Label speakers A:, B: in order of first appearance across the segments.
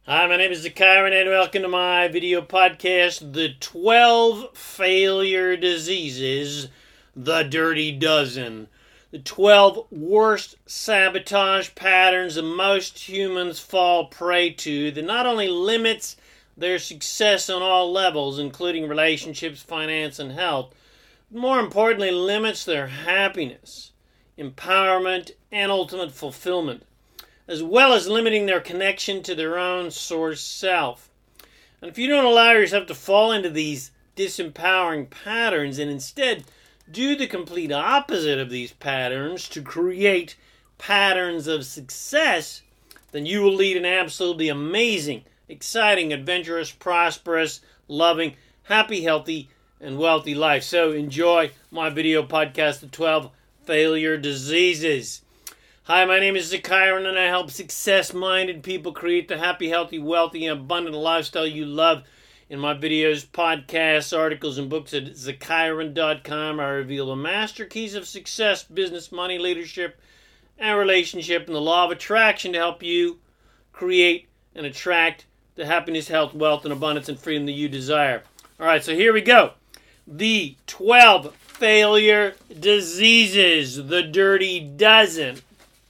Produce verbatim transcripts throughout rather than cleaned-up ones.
A: Hi, my name is Zakaran and welcome to my video podcast, The twelve Failure Diseases, The Dirty Dozen. The twelve worst sabotage patterns that most humans fall prey to that not only limits their success on all levels, including relationships, finance, and health, but more importantly, limits their happiness, empowerment, and ultimate fulfillment, as well as limiting their connection to their own source self. And if you don't allow yourself to fall into these disempowering patterns and instead do the complete opposite of these patterns to create patterns of success, then you will lead an absolutely amazing, exciting, adventurous, prosperous, loving, happy, healthy, and wealthy life. So enjoy my video podcast, The twelve Failure Diseases. Hi, my name is Zakaran, and I help success-minded people create the happy, healthy, wealthy, and abundant lifestyle you love. In my videos, podcasts, articles, and books at Zakaran dot com, I reveal the master keys of success, business, money, leadership, and relationship, and the law of attraction to help you create and attract the happiness, health, wealth, and abundance and freedom that you desire. All right, so here we go. The twelve failure diseases, the dirty dozen.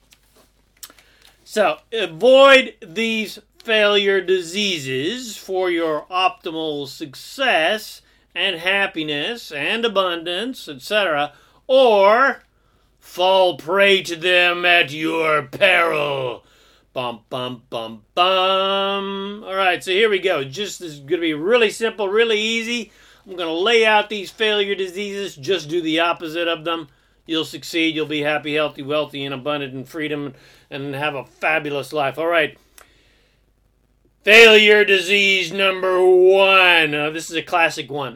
A: So, avoid these failure diseases for your optimal success and happiness and abundance, et cetera, or fall prey to them at your peril. Bum, bum, bum, bum. All right, so here we go. Just this is going to be really simple, really easy. I'm going to lay out these failure diseases. Just do the opposite of them. You'll succeed. You'll be happy, healthy, wealthy, and abundant in freedom and have a fabulous life. All right. Failure disease number one. Uh, this is a classic one.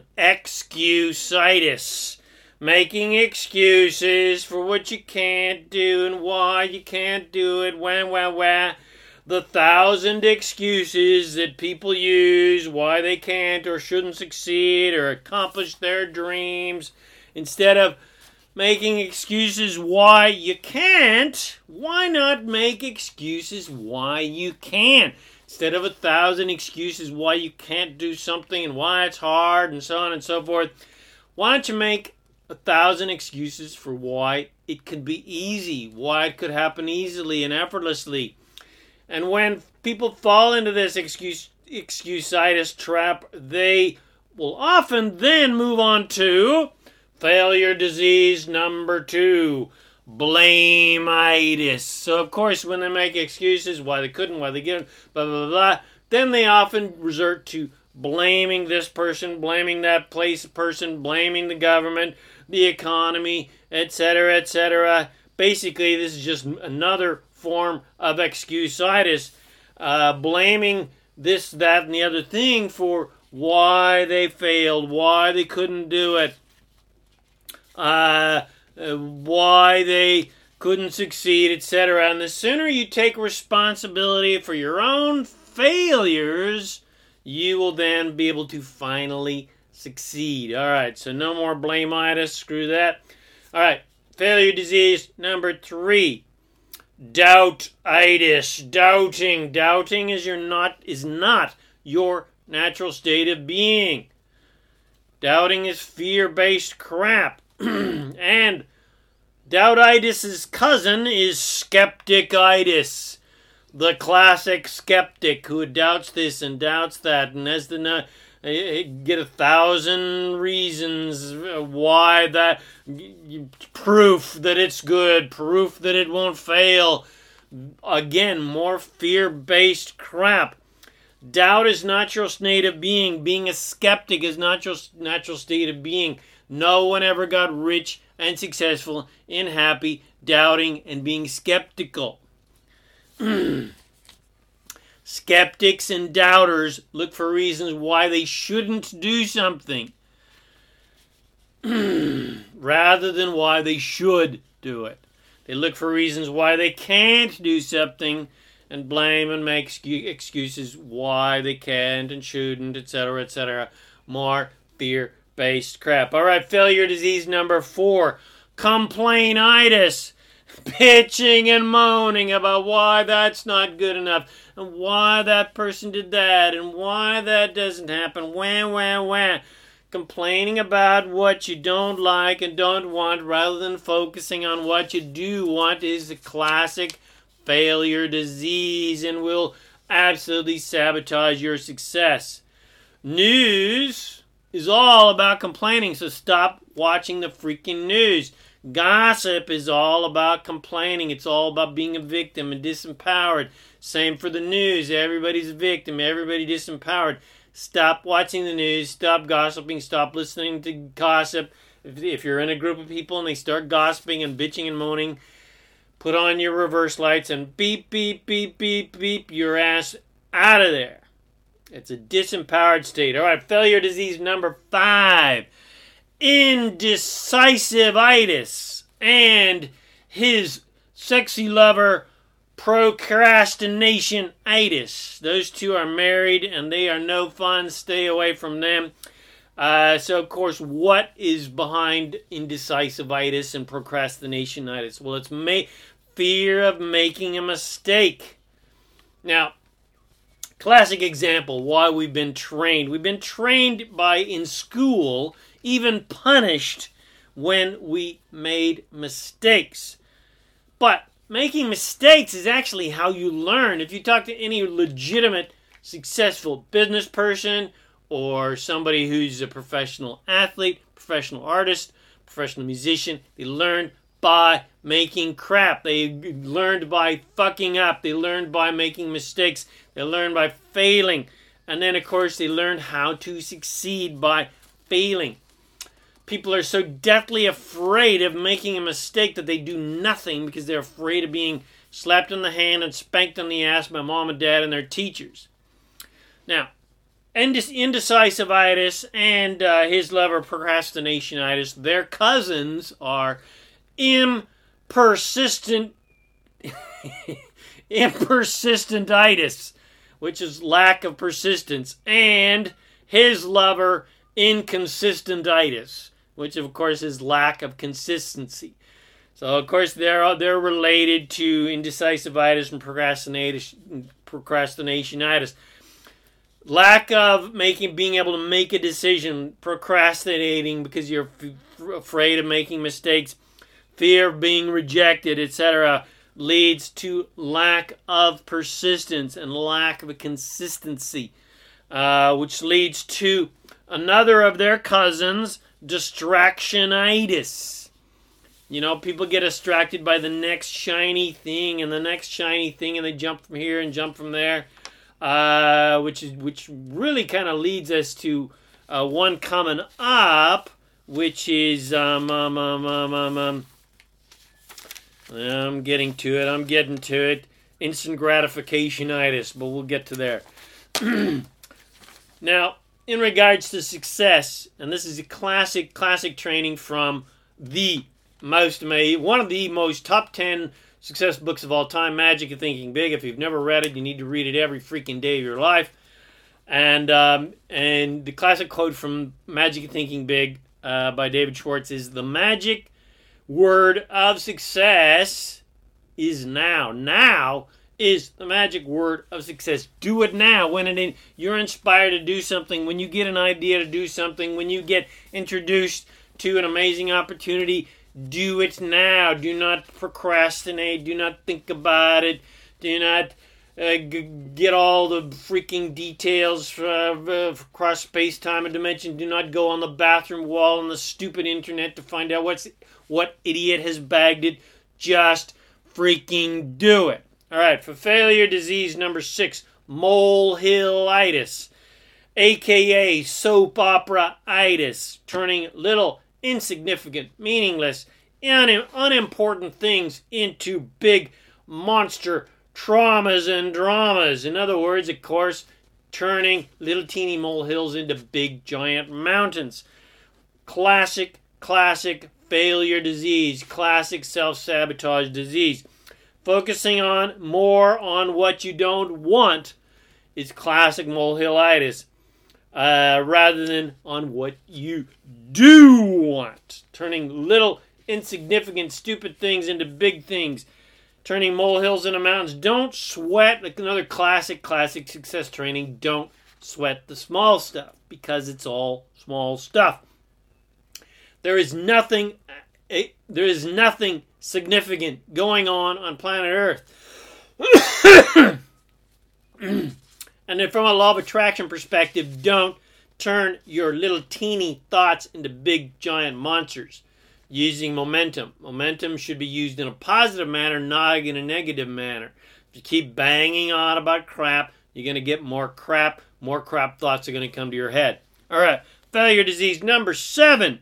A: Excusitis. Making excuses for what you can't do and why you can't do it. Wah, wah, wah. The thousand excuses that people use why they can't or shouldn't succeed or accomplish their dreams. Instead of making excuses why you can't, why not make excuses why you can? Instead of a thousand excuses why you can't do something and why it's hard and so on and so forth, why don't you make a thousand excuses for why it could be easy, why it could happen easily and effortlessly? And when people fall into this excuse excusitis trap, they will often then move on to failure disease number two, blame-itis. So, of course, when they make excuses why they couldn't, why they didn't, blah, blah, blah, blah, then they often resort to blaming this person, blaming that place person, blaming the government, the economy, et cetera, et cetera. Basically, this is just another form of excusitis, uh, blaming this, that, and the other thing for why they failed, why they couldn't do it. Uh, uh, why they couldn't succeed, et cetera. And the sooner you take responsibility for your own failures, you will then be able to finally succeed. All right, so no more blame-itis. Screw that. All right, failure disease number three, doubt-itis. Doubting. Doubting is your not is not your natural state of being. Doubting is fear-based crap. And doubtitis' cousin is skepticitis. The classic skeptic who doubts this and doubts that and has to know, get a thousand reasons why that, proof that it's good, proof that it won't fail. Again, more fear-based crap. Doubt is not your state of being. Being a skeptic is not your natural state of being. No one ever got rich and successful in happy, doubting, and being skeptical. Skeptics and doubters look for reasons why they shouldn't do something rather than why they should do it. They look for reasons why they can't do something and blame and make excuses why they can't and shouldn't, et cetera, et cetera. More fear-based crap. All right, failure disease number four, complainitis. bitching and moaning about why that's not good enough, and why that person did that, and why that doesn't happen, wah, wah, wah. Complaining about what you don't like and don't want rather than focusing on what you do want is a classic failure disease and will absolutely sabotage your success. News is all about complaining, so stop watching the freaking news. Gossip is all about complaining. It's all about being a victim and disempowered. Same for the news. Everybody's a victim. Everybody disempowered. Stop watching the news. Stop gossiping. Stop listening to gossip. If, if you're in a group of people and they start gossiping and bitching and moaning, put on your reverse lights and beep, beep, beep, beep, beep your ass out of there. It's a disempowered state. All right, failure disease number five. Indecisivitis and his sexy lover procrastinationitis. Those two are married and they are no fun. Stay away from them. Uh, so, of course, what is behind indecisivitis and procrastinationitis? Well, it's ma- fear of making a mistake. Now, classic example why we've been trained. We've been trained by, in school, even punished when we made mistakes. But making mistakes is actually how you learn. If you talk to any legitimate, successful business person or somebody who's a professional athlete, professional artist, professional musician, they learn by making crap. They learned by fucking up. They learned by making mistakes. They learned by failing. And then, of course, they learned how to succeed by failing. People are so deathly afraid of making a mistake that they do nothing because they're afraid of being slapped on the hand and spanked on the ass by mom and dad and their teachers. Now, indecisivitis and uh, his lover procrastinationitis, their cousins are impersistent, impersistentitis, which is lack of persistence, and his lover inconsistentitis, which of course is lack of consistency. So of course they're they're related to indecisivitis and procrastination procrastinationitis. Lack of making being able to make a decision, procrastinating because you're f- afraid of making mistakes, fear of being rejected, et cetera, leads to lack of persistence and lack of a consistency, uh, which leads to another of their cousins, distractionitis. You know, people get distracted by the next shiny thing and the next shiny thing, and they jump from here and jump from there, uh, which is which really kind of leads us to uh, one coming up, which is um um um um um. um I'm getting to it. I'm getting to it. Instant gratificationitis, but we'll get to there. Now, in regards to success, and this is a classic, classic training from the most, one of the most top ten success books of all time, Magic of Thinking Big. If you've never read it, you need to read it every freaking day of your life. And um, and the classic quote from Magic of Thinking Big uh, by David Schwartz is, "The magic word of success is now." Now is the magic word of success. Do it now. When it in, you're inspired to do something, when you get an idea to do something, when you get introduced to an amazing opportunity, do it now. Do not procrastinate. Do not think about it. Do not uh, g- get all the freaking details uh, across space, time, and dimension. Do not go on the bathroom wall on the stupid internet to find out what's what idiot has bagged it. Just freaking do it. All right, for failure disease number six, molehillitis, a k a soap opera-itis, turning little, insignificant, meaningless, un- unimportant things into big monster traumas and dramas. In other words, of course, turning little teeny molehills into big giant mountains. Classic, classic failure disease, classic self-sabotage disease. Focusing on more on what you don't want is classic molehillitis, uh, rather than on what you do want. Turning little insignificant, stupid things into big things, turning molehills into mountains. Don't sweat, like another classic, classic success training, don't sweat the small stuff, because it's all small stuff. There is nothing, there is nothing significant going on on planet Earth. And then from a law of attraction perspective, don't turn your little teeny thoughts into big giant monsters. Using momentum. Momentum should be used in a positive manner, not in a negative manner. If you keep banging on about crap, you're going to get more crap. More crap thoughts are going to come to your head. All right, failure disease number seven.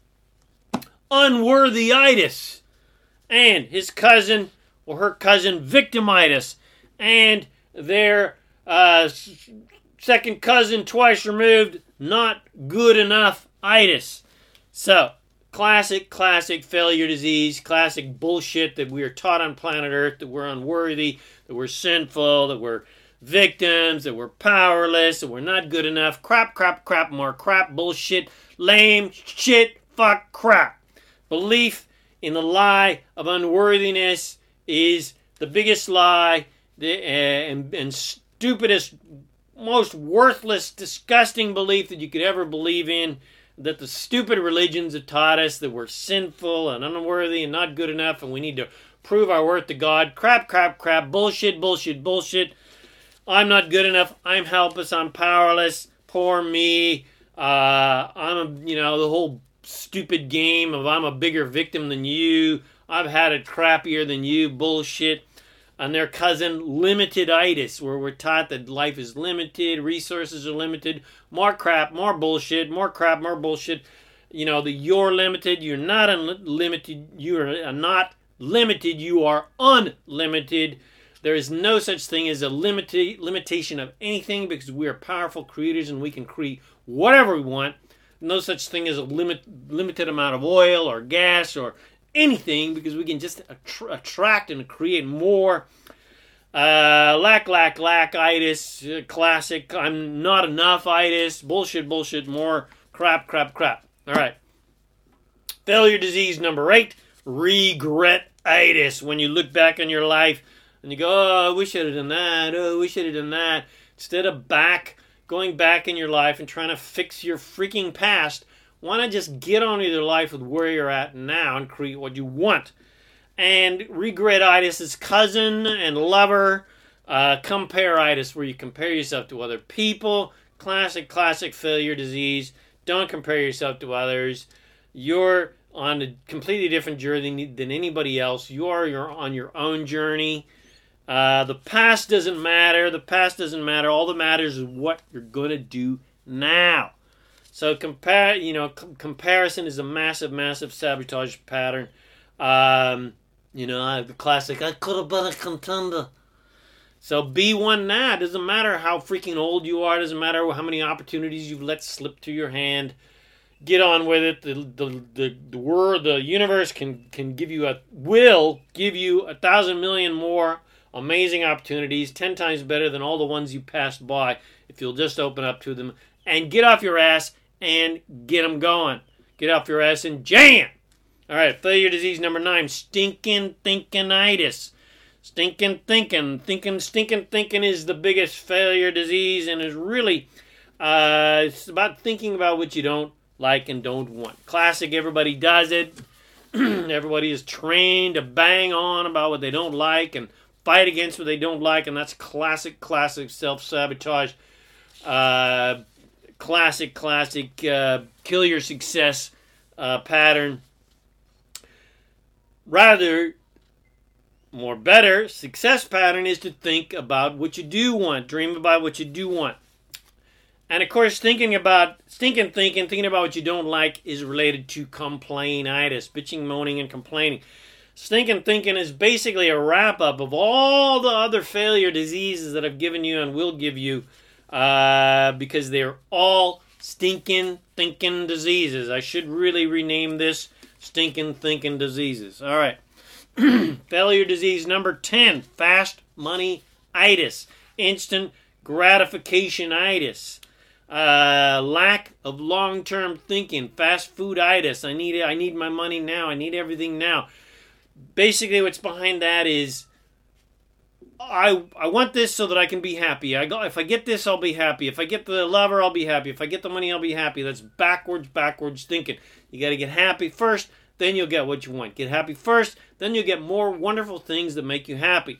A: Unworthyitis. And his cousin or her cousin victimitis. And their uh, second cousin twice removed, not good enough itis. So, classic, classic failure disease, classic bullshit that we are taught on planet Earth, that we're unworthy, that we're sinful, that we're victims, that we're powerless, that we're not good enough. Crap, crap, crap, more crap, bullshit, lame, shit, fuck, crap. Belief in the lie of unworthiness is the biggest lie the, uh, and, and stupidest, most worthless, disgusting belief that you could ever believe in, that the stupid religions have taught us that we're sinful and unworthy and not good enough and we need to prove our worth to God. Crap, crap, crap, bullshit, bullshit, bullshit. I'm not good enough. I'm helpless. I'm powerless. Poor me. Uh, I'm, a, you know, the whole stupid game of I'm a bigger victim than you. I've had it crappier than you. Bullshit. And their cousin, limiteditis, where we're taught that life is limited, resources are limited, more crap, more bullshit, more crap, more bullshit. You know, the you're limited, you're not unlimited, you are not limited, you are unlimited. There is no such thing as a limita- limitation of anything because we are powerful creators and we can create whatever we want. No such thing as a limit, limited amount of oil or gas or anything because we can just att- attract and create more. Uh, lack, lack, lack-itis, uh, classic, I'm not enough-itis, bullshit, bullshit, more crap, crap, crap. All right. Failure disease number eight, regret-itis. When you look back on your life and you go, oh, I wish I had done that, oh, I wish I had done that. Instead of back, going back in your life and trying to fix your freaking past, why not just get on with your life with where you're at now and create what you want? And regretitis is cousin and lover. Uh, comparitis, where you compare yourself to other people. Classic, classic failure disease. Don't compare yourself to others. You're on a completely different journey than anybody else. You are you're on your own journey. Uh, the past doesn't matter. The past doesn't matter. All that matters is what you're going to do now. So compare, you know, com- comparison is a massive, massive sabotage pattern. Um, you know, the classic, I could have been a contender. So be one now. It doesn't matter how freaking old you are. It doesn't matter how many opportunities you've let slip through your hand. Get on with it. The the the, the world, the universe can can give you a will give you a thousand million more amazing opportunities, ten times better than all the ones you passed by if you'll just open up to them and get off your ass and get them going. Get off your ass and jam. All right, failure disease number nine, stinking thinkinitis. Stinking thinking. Thinking, stinking thinking is the biggest failure disease and is really, uh, it's about thinking about what you don't like and don't want. Classic, everybody does it. Everybody is trained to bang on about what they don't like and fight against what they don't like, and that's classic, classic self-sabotage. Uh, classic, classic uh, kill your success uh, pattern. Rather, more better, success pattern is to think about what you do want. Dream about what you do want. And of course, thinking about, stinking thinking, thinking about what you don't like is related to complainitis, bitching, moaning, and complaining. Stinking thinking is basically a wrap-up of all the other failure diseases that I've given you and will give you uh, because they're all stinking thinking diseases. I should really rename this stinking thinking diseases. All right. Failure disease number ten, fast money-itis, instant gratification-itis. Uh, lack of long-term thinking, fast fooditis. I need it. I need my money now. I need everything now. Basically, what's behind that is I I want this so that I can be happy. I go if I get this, I'll be happy. If I get the lover, I'll be happy. If I get the money, I'll be happy. That's backwards, backwards thinking. You got to get happy first, then you'll get what you want. Get happy first, then you'll get more wonderful things that make you happy.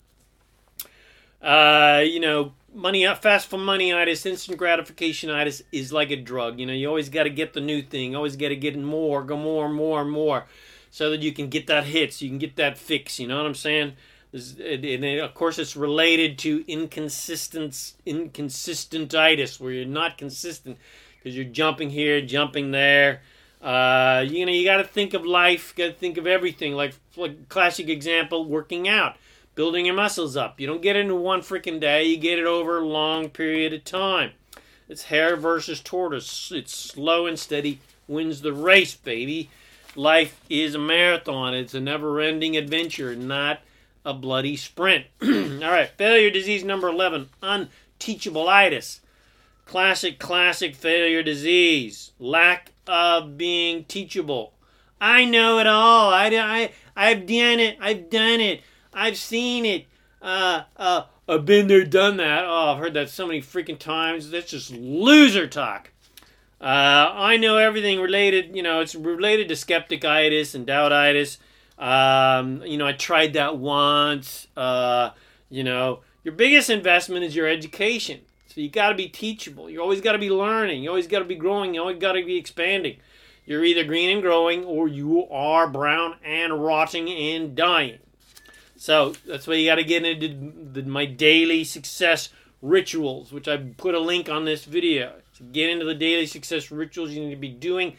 A: Uh, you know, money, fast for money-itis, instant gratification-itis is like a drug. You know, you always got to get the new thing. Always got to get more, go more, more, more, so that you can get that hit, so you can get that fix. You know what I'm saying? And of course, it's related to inconsistent, inconsistentitis, where you're not consistent because you're jumping here, jumping there. Uh, you know, you got to think of life, got to think of everything. Like, like classic example, working out, building your muscles up. You don't get it in one freaking day. You get it over a long period of time. It's hare versus tortoise. It's slow and steady wins the race, baby. Life is a marathon. It's a never-ending adventure, not a bloody sprint. All right, failure disease number eleven, unteachable-itis. Classic, classic failure disease. Lack of being teachable. I know it all. I, I, I've done it. I've done it. I've seen it. Uh, uh, I've been there, done that. Oh, I've heard that so many freaking times. That's just loser talk. Uh, I know everything related, you know, it's related to skepticitis and doubtitis. Um, you know, I tried that once. Uh, you know, your biggest investment is your education. So you got to be teachable. You always got to be learning. You always got to be growing. You always got to be expanding. You're either green and growing or you are brown and rotting and dying. So that's why you got to get into the, my daily success rituals, which I put a link on this video. To get into the daily success rituals, you need to be doing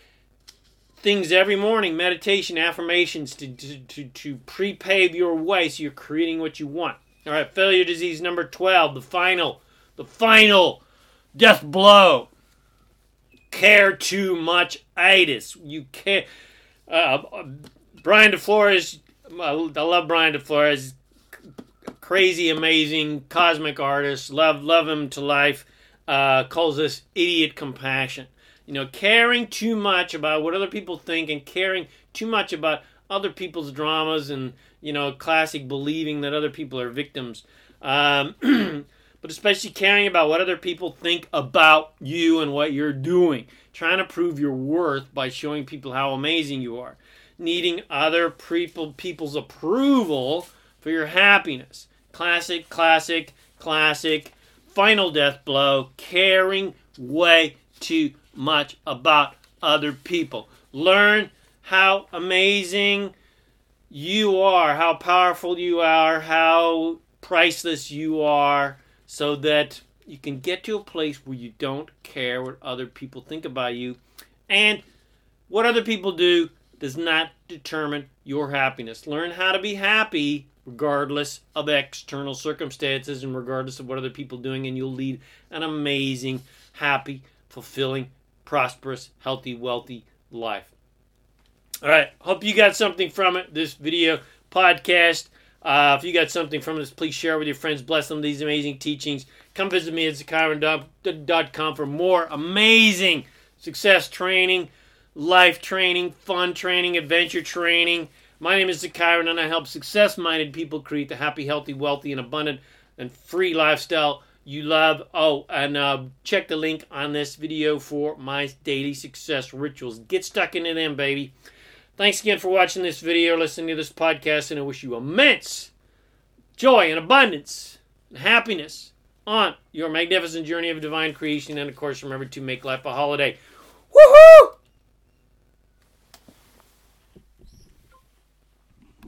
A: things every morning, meditation, affirmations to, to, to, to pre-pave your way so you're creating what you want. All right, failure disease number twelve, the final, the final death blow. Care too much itis. You care. Uh, Brian DeFlores, I love Brian DeFlores, crazy, amazing, cosmic artist. Love, love him to life. Uh, calls this idiot compassion. You know, caring too much about what other people think and caring too much about other people's dramas and, you know, classic believing that other people are victims. Um, but especially caring about what other people think about you and what you're doing. Trying to prove your worth by showing people how amazing you are. Needing other people, people's approval for your happiness. Classic, classic, classic. Final death blow. Caring way too much about other people. Learn how amazing you are, how powerful you are, how priceless you are, so that you can get to a place where you don't care what other people think about you. And what other people do does not determine your happiness. Learn how to be happy regardless of external circumstances and regardless of what other people are doing, and you'll lead an amazing, happy, fulfilling, prosperous, healthy, wealthy life. All right. Hope you got something from it, this video podcast. Uh, if you got something from this, please share with your friends. Bless them with these amazing teachings. Come visit me at Zakairan dot com for more amazing success training, life training, fun training, adventure training. My name is Zakairan, and I help success-minded people create the happy, healthy, wealthy, and abundant and free lifestyle you love. Oh, and uh, check the link on this video for my daily success rituals. Get stuck into them, baby. Thanks again for watching this video, listening to this podcast, and I wish you immense joy and abundance and happiness on your magnificent journey of divine creation. And, of course, remember to make life a holiday. Woohoo!